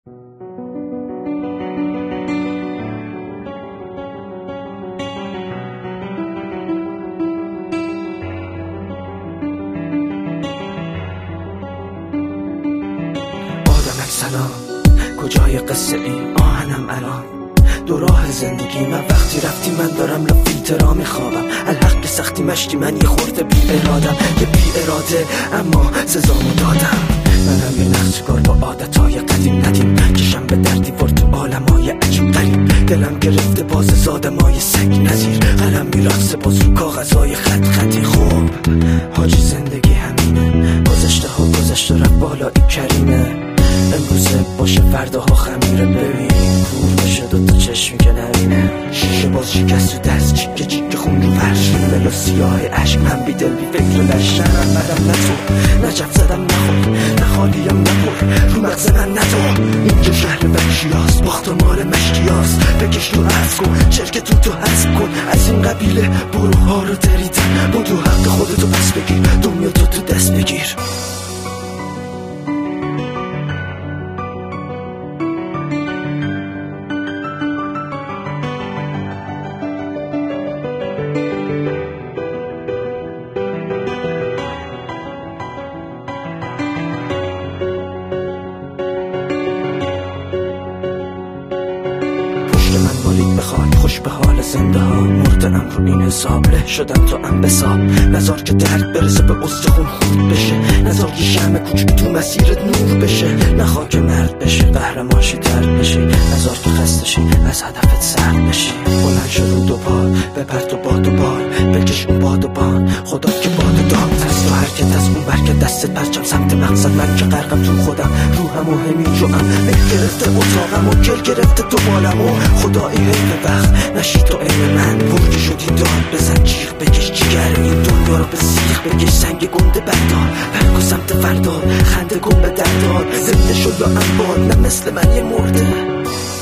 سلام، کجای قصه ای آهنم الان؟ دو راه زندگی من وقتی رفتی من دارم لفیترا میخوابم. الحق سختی مشتی من یه خورده بی ارادم، یه بی اراده اما سزامو دادم. منم یه نقشکار با عادتهای قدیم ندیم، کشم به در دیوار تو عالمای عجیب غریب. دلم گرفته باز زادمای سگ نظیر، قلم میرقصه باز رو کاغذهای خط خطی. خوب حاجی زندگی همینه، گذشته ها گذشته رفت بالایی کریمه. امروزه باشه فرداها خمیره، ببین کور بشه دوتا چشمی که نبینه. شیشه باز شکست رو دست، چیکه چیکه خون رو فرش، ملا سیاه عشق من بی دل بی فکر لشنم. بدم نتو نجف زدم نخور، نخالیم نپر رو مغز من ندار. اینجا شهر وحشیاست، باخت و مال مشکیاست. بکش رو عرض کن، چرکتون تو حذف کن. از این قبیله بروها رو دریدن، بدو حق خودتو پس بگیر، دنیا تو دست بگیر. بخوای خوش به حال زنده ها، مردنم رو این حساب له شدم تو انبساب. نزار که درد برسه به استخون خورد بشه، نزار یه شمع کوچیک تو مسیرت نور بشه. نخواه که مرد بشه قهرمانشی ترد بشی، نزار که خسته شی از هدفت سرد بشی. بلند شد رو دو پا بپر تو باد و بال، بکش اون باد و بان خدا که باد و دام. از تو حرکت از اون برکت دستت پرچم سمت مقصد، من که غرقم تو خودم روحم و همیجوام. مل گرفته اتاقم و گل گرفته تو بالم و خدایی حیف وقت نشی تو عین من. برگی شدی داد بزن جیغ بکش جگر این دنیا رو به سیخ بکش. سنگ گنده بردار برگو سمت فردا، خنده کن به دردار. زنده شد یا انبار نه مثل من یه مرده.